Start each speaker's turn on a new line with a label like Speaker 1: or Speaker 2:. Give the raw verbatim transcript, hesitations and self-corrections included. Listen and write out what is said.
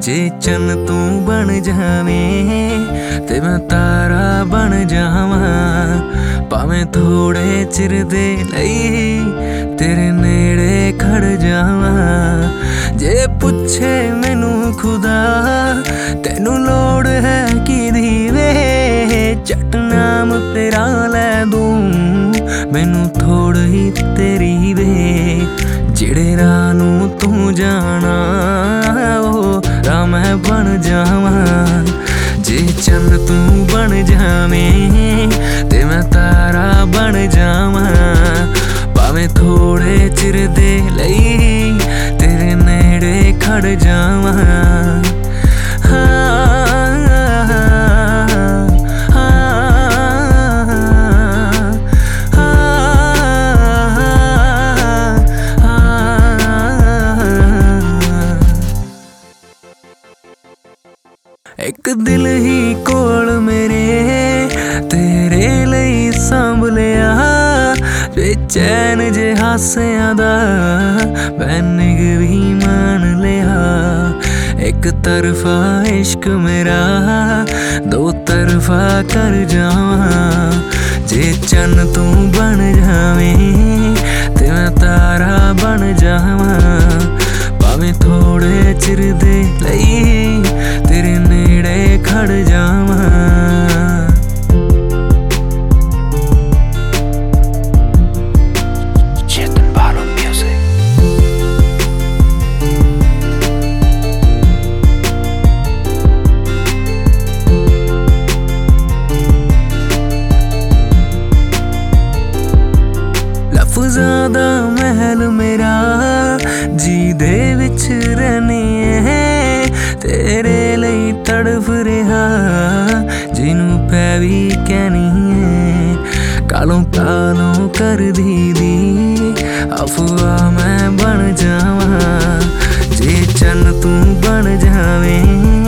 Speaker 1: जे चन तू बन जावें ते मैं तारा बन जावां, भावें थोड़े चिर दे लई तेरे नेड़े खड़ जावां। जे पुछे मैनू खुदा तैनू लोड़ है किदी वे, झट नाम तेरा लै दूं मैनू थोड़ ही तेरी वे। जिहड़े राह नूं तू जाना ओह राह मैं बन जावां। जे चंद तू बन जावें ते मैं तारा बन जावां, भावें थोड़े चिर दे लई तेरे नेड़े खड़ जावां। एक दिल ही कोल मेरे तेरे लई सांभ लिया, बेचैन जे हासियां दा मैं निग भी मान लिया। एक तरफा इश्क मेरा दो तरफा कर जावां। जे चन तू बन जावें ते मैं तारा बन जावां, भावें थोड़े चिर दे लई तेरे नेड़े खड़ जावां। लफ्ज़ां दा महल मेरा जी दे विच रहने है, तेरे लई तड़फ रहा जिनू पै भी कहनी है। कालों कालों कर दी दी अफवाह मैं बन जावां। जे चन तू बन जावें